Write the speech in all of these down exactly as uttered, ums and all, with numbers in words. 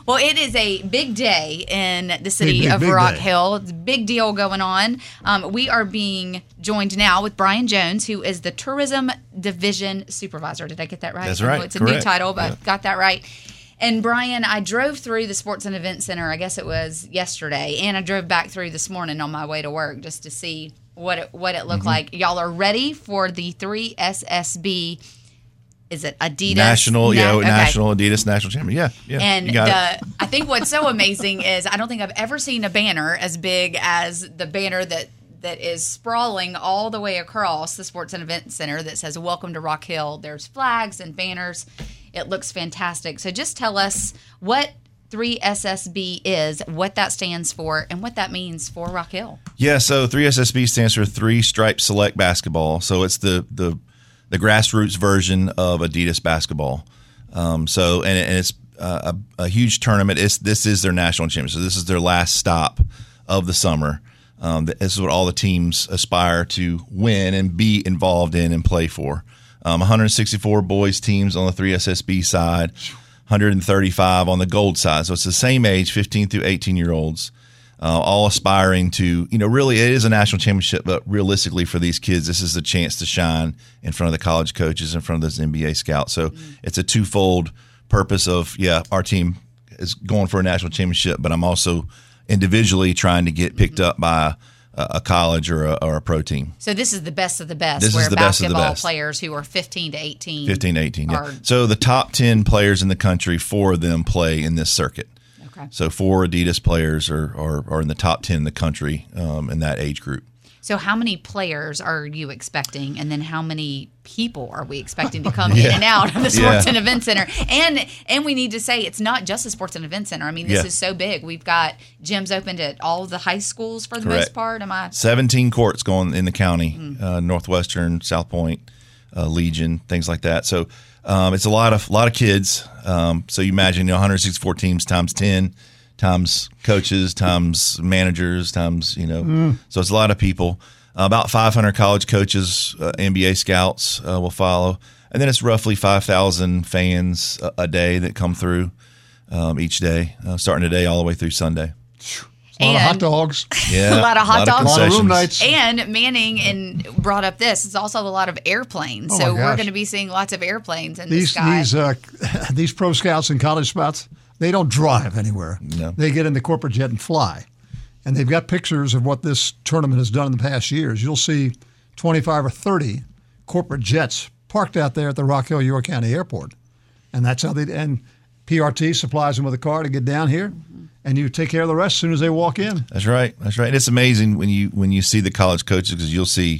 Well, it is a big day in the city Big, big, of big Rock day. Hill. It's a big deal going on. Um, we are being joined now with Brian Jones, who is the Tourism Division Supervisor. Did I get that right? That's I know right. it's a Correct. new title, but Yeah. got that right. And Brian, I drove through the Sports and Event Center, I guess it was yesterday, and I drove back through this morning on my way to work just to see what it, what it looked Mm-hmm. like. Y'all are ready for the three S S B, is it Adidas? National, Na- yeah, okay. National Adidas National Champion. Yeah, yeah. And you got the, it. I think what's so amazing is I don't think I've ever seen a banner as big as the banner that that is sprawling all the way across the Sports and Event Center that says "Welcome to Rock Hill." There's flags and banners. It looks fantastic. So just tell us what three S S B is, what that stands for, and what that means for Rock Hill. Yeah, so three S S B stands for Three Stripe Select Basketball. So it's the the the grassroots version of Adidas basketball. Um, so and, and it's uh, a, a huge tournament. It's this is their national championship. So this is their last stop of the summer. Um, this is what all the teams aspire to win and be involved in and play for. Um, one hundred sixty-four boys teams on the three S S B side, one hundred thirty-five on the gold side. So it's the same age, fifteen through eighteen year olds, uh, all aspiring to, you know, really it is a national championship, but realistically for these kids, this is a chance to shine in front of the college coaches, in front of those N B A scouts. So mm-hmm. it's a twofold purpose of, yeah, our team is going for a national championship, but I'm also individually trying to get picked up by a, a college or a, or a pro team. So this is the best of the best. This where is the best of the basketball best. players who are fifteen to eighteen. fifteen to eighteen, yeah. are- So the top ten players in the country, four of them play in this circuit. Okay. So four Adidas players are, are, are in the top ten in the country um, in that age group. So how many players are you expecting, and then how many people are we expecting to come Yeah. in and out of the Sports Yeah. and Event Center? And and we need to say it's not just the Sports and Event Center. I mean, this Yeah. is so big. We've got gyms opened at all the high schools for the Correct. most part. Am I? seventeen courts going in the county, Mm. uh, Northwestern, South Point, uh, Legion, things like that. So um, it's a lot of lot of kids. Um, so you imagine, you know, one hundred sixty-four teams times ten, times coaches, times managers, times, you know, Mm. so it's a lot of people. Uh, about five hundred college coaches, uh, N B A scouts uh, will follow. And then it's roughly five thousand fans a, a day that come through um, each day, uh, starting today all the way through Sunday. A lot of And- hot dogs. Yeah, A lot of hot dogs. A lot of room concessions. nights. And Manning and brought up this. It's also a lot of airplanes. Oh, so my we're gosh. going to be seeing lots of airplanes in These the sky. these uh, these pro scouts and college spots, they don't drive anywhere. No. They get in the corporate jet and fly. And they've got pictures of what this tournament has done in the past years. You'll see twenty-five or thirty corporate jets parked out there at the Rock Hill York County Airport. And that's how they and P R T supplies them with a car to get down here. And you take care of the rest as soon as they walk in. That's right. That's right. And it's amazing when you when you see the college coaches, because you'll see,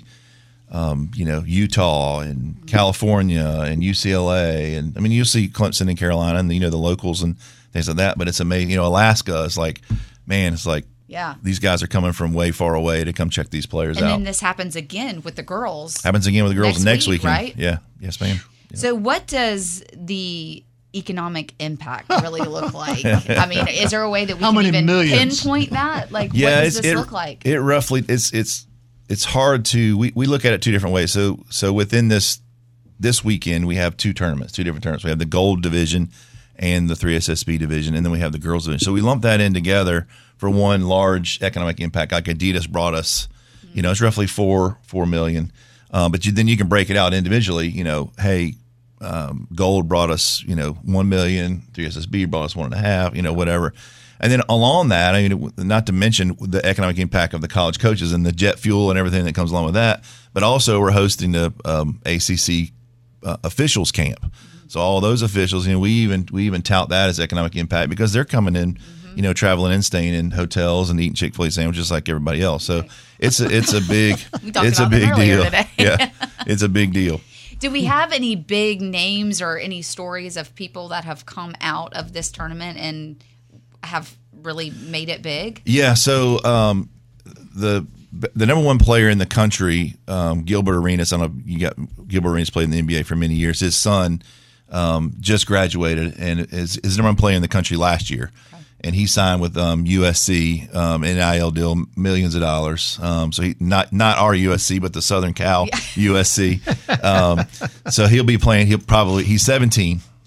um, you know, Utah and California and U C L A, and I mean you'll see Clemson and Carolina and you know the locals and things like that. But it's amazing. You know, Alaska is like, man, it's like Yeah. these guys are coming from way far away to come check these players And out. then this happens again with the girls. Happens again with the girls next next, week, weekend. right? Yeah. Yes, ma'am. Yeah. So what does the economic impact really look like? I mean, is there a way that we How can many even millions? pinpoint that? Like, Yeah, what does it's, this it, look like? It roughly it's it's it's hard to we, we look at it two different ways. So so within this this weekend we have two tournaments, two different tournaments. We have the gold division and the three S S B division, and then we have the girls division. So we lump that in together for one large economic impact. Like Adidas brought us, you know, it's roughly four four million. Um, but you, then you can break it out individually. You know, hey, um, gold brought us, you know, one million. three S S B brought us one and a half. You know, whatever. And then along that, I mean, not to mention the economic impact of the college coaches and the jet fuel and everything that comes along with that, but also we're hosting the um, A C C uh, officials camp. So all those officials, you know, we even we even tout that as economic impact because they're coming in, mm-hmm. you know, traveling and staying in hotels and eating Chick-fil-A sandwiches like everybody else. So Right. it's a it's a big We talked it's a about them big earlier deal. today. Yeah, it's a big deal. Do we have any big names or any stories of people that have come out of this tournament and have really made it big? Yeah. So um, the the number one player in the country, um, Gilbert Arenas. I don't know. You got Gilbert Arenas played in the N B A for many years. His son um, just graduated and is is the number one player in the country last year. Okay. And he signed with um, U S C, um, N I L deal, millions of dollars. Um, so he not not our U S C, but the Southern Cal Yeah. U S C. Um, so he'll be playing. He'll probably he's seventeen.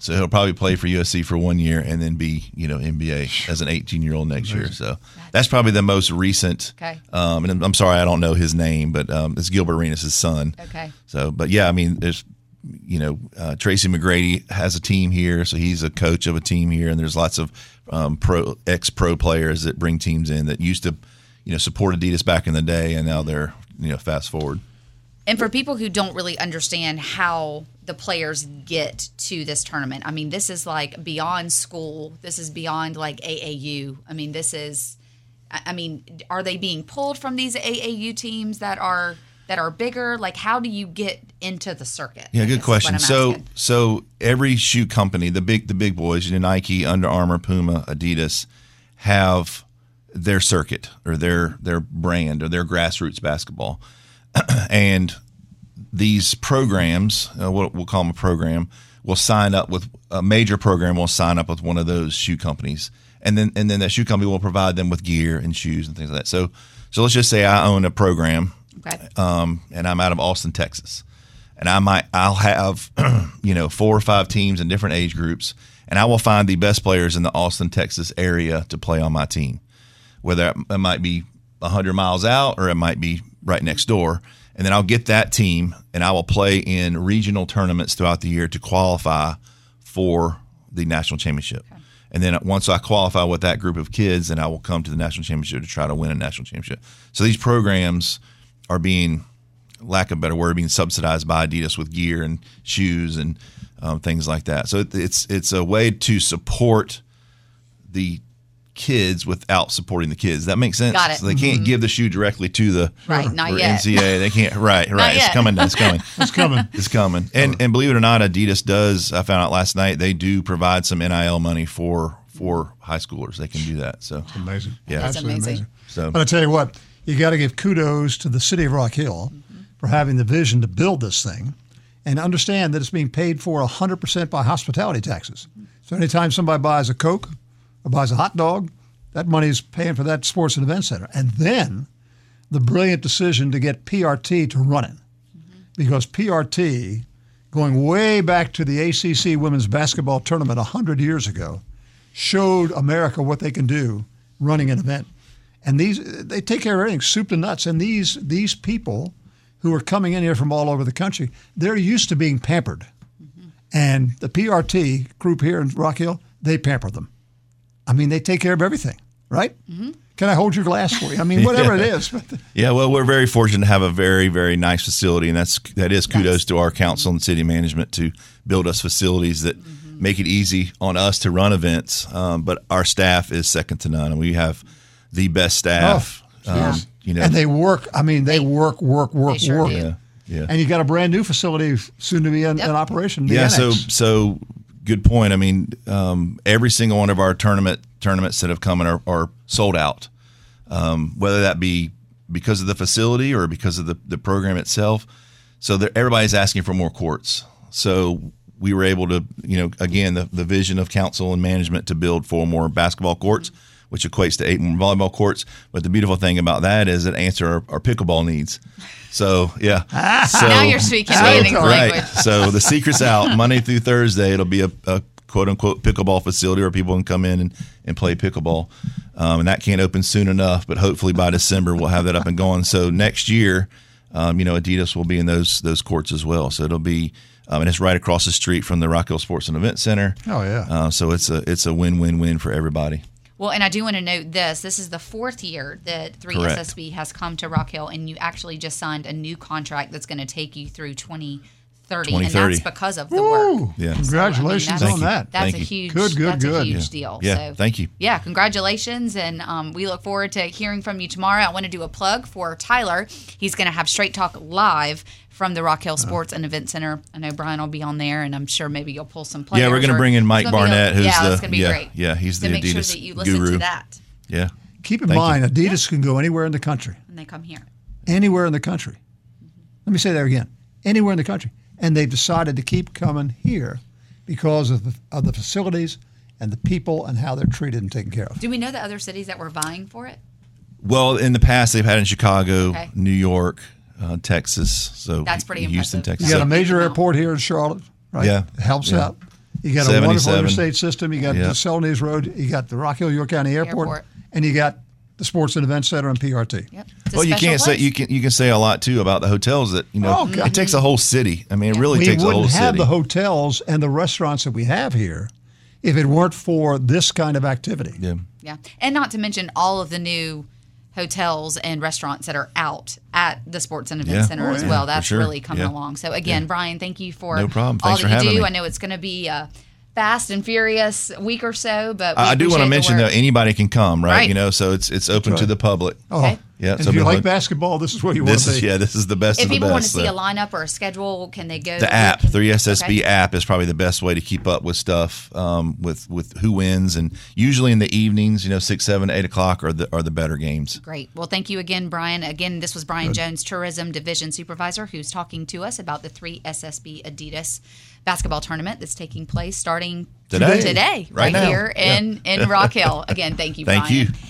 So he'll probably play for U S C for one year and then be, you know, N B A as an eighteen-year-old next year. So that's probably the most recent. Okay. Um, and I'm sorry, I don't know his name, but um, it's Gilbert Arenas' son. Okay. So, but yeah, I mean, there's, you know, uh, Tracy McGrady has a team here, so he's a coach of a team here, and there's lots of um, pro ex-pro players that bring teams in that used to, you know, support Adidas back in the day, and now they're, you know, fast forward. And for people who don't really understand how the players get to this tournament, I mean, this is like beyond school. This is beyond like A A U. I mean, this is, I mean, are they being pulled from these A A U teams that are that are bigger? Like, how do you get into the circuit? Yeah, I good guess is question. what I'm So, asking. so every shoe company, the big the big boys, you know, Nike, Under Armour, Puma, Adidas, have their circuit or their their brand or their grassroots basketball. And these programs, uh, what we'll call them a program, will sign up with a major program. Will sign up with one of those shoe companies, and then and then that shoe company will provide them with gear and shoes and things like that. So, so let's just say I own a program, Okay. um, and I'm out of Austin, Texas, and I might I'll have you know four or five teams in different age groups, and I will find the best players in the Austin, Texas area to play on my team, whether it might be one hundred miles out or it might be right next door. And then I'll get that team and I will play in regional tournaments throughout the year to qualify for the national championship. Okay. And then once I qualify with that group of kids, then I will come to the national championship to try to win a national championship. So these programs are being, lack of a better word, being subsidized by Adidas with gear and shoes and um, things like that. So it, it's it's a way to support the kids without supporting the kids. That makes sense. Got it. So they can't mm-hmm. give the shoe directly to the right, not or yet. N C A A. They can't. Right, right. Not it's yet. coming. It's coming. It's coming. It's coming. And and believe it or not, Adidas does. I found out last night they do provide some N I L money for for high schoolers. They can do that. So amazing. Yeah, That's Absolutely amazing. amazing. So, but I tell you what, you got to give kudos to the city of Rock Hill mm-hmm. for having the vision to build this thing, and understand that it's being paid for one hundred percent by hospitality taxes. So anytime somebody buys a Coke or buys a hot dog, that money is paying for that sports and event center. And then the brilliant decision to get P R T to run it. Mm-hmm. Because P R T, going way back to the A C C women's basketball tournament one hundred years ago, showed America what they can do running an event. And these they take care of everything, soup to nuts. And these these people who are coming in here from all over the country, they're used to being pampered. Mm-hmm. And the P R T group here in Rock Hill, they pamper them. I mean, they take care of everything, right? Mm-hmm. Can I hold your glass for you? I mean, whatever yeah. it is. Yeah, well, we're very fortunate to have a very, very nice facility, and that's that is kudos nice. to our council and city management to build us facilities that mm-hmm. make it easy on us to run events. Um, but our staff is second to none, and we have the best staff. Oh, um, yeah. You know, and they work. I mean, they, they work, work, work, they sure work. do. Yeah, yeah. And you got a brand new facility soon to be in, yep. in operation. The yeah. annex. So, so good point. I mean, um, every single one of our tournament tournaments that have come in are, are sold out. Um, whether that be because of the facility or because of the, the program itself. So everybody's asking for more courts. So we were able to, you know, again, the, the vision of council and management to build four more basketball courts, which equates to eight more volleyball courts. But the beautiful thing about that is it answers our, our pickleball needs. So, yeah. So, now you're speaking so, meaningful right. language. So the secret's out. Monday through Thursday, it'll be a, a quote-unquote pickleball facility where people can come in and, and play pickleball. Um, and that can't open soon enough, but hopefully by December we'll have that up and going. So next year, um, you know, Adidas will be in those those courts as well. So it'll be, um, and it's right across the street from the Rock Hill Sports and Event Center. Oh yeah. Uh, so it's a it's a win-win-win for everybody. Well, and I do want to note this. This is the fourth year that three S S B has come to Rock Hill, and you actually just signed a new contract that's going to take you through twenty thirty, and that's because of the Woo! work. Yeah. Congratulations so, I mean, on that's, that. That's Thank a you. huge, Good, good, that's good. a huge Yeah. deal. Yeah, so, thank you. Yeah, congratulations, and um, we look forward to hearing from you tomorrow. I want to do a plug for Tyler. He's going to have Straight Talk live from the Rock Hill Sports and Event Center. I know Brian will be on there, and I'm sure maybe you'll pull some players. Yeah, we're going to bring in Mike Barnett, a, who's yeah, the that's going to be yeah, great. yeah, he's so the make Adidas sure that you listen guru. to that. Yeah. Keep in Thank mind, you. Adidas can go anywhere in the country. And they come here. Anywhere in the country. Let me say that again. Anywhere in the country. And they've decided to keep coming here because of the, of the facilities and the people and how they're treated and taken care of. Do we know the other cities that were vying for it? Well, in the past, they've had in Chicago, Okay. New York, uh, Texas. So That's pretty Houston, impressive. Texas. You got a So- major Good to know. airport here in Charlotte, right? Yeah. It helps Yeah. out. You got a wonderful seventy-seven. interstate system. You got Yep. the Celanese Road. You got the Rock Hill York County Airport, Airport. and you got the Sports and Event Center and P R T. Yep. It's a Well, you special can't say place. you can you can say a lot too about the hotels that you know Oh, God. it takes a whole city. I mean, it really We takes a whole wouldn't have city. the hotels and the restaurants that we have here if it weren't for this kind of activity. yeah. Yeah. And not to mention all of the new hotels and restaurants that are out at the Sports and Event Yeah. Center Oh, as yeah, well. for That's sure. really coming Yeah. along. So again, Yeah. Brian, thank you for No problem. all Thanks that for you having do. me. I know it's going to be a fast and furious week or so, but we I do want appreciate to the mention though work. anybody can come, right? Right. You know, so it's it's open to right. the public. Oh, Okay. Yeah, And so if you we like want- basketball, this is where you want This to be. is yeah, this is the best If of the people want to best. see so. a lineup or a schedule, can they go? The app, three S S B Okay. app is probably the best way to keep up with stuff, um, with with who wins, and usually in the evenings, you know, six, seven, eight o'clock are the are the better games. Great. Well, thank you again, Brian. Again, this was Brian Jones, Tourism Division Supervisor, who's talking to us about the three S S B Adidas basketball tournament that's taking place starting Today. today Right right, now. here in, in Rock Hill. Again, thank you, Thank Brian. you.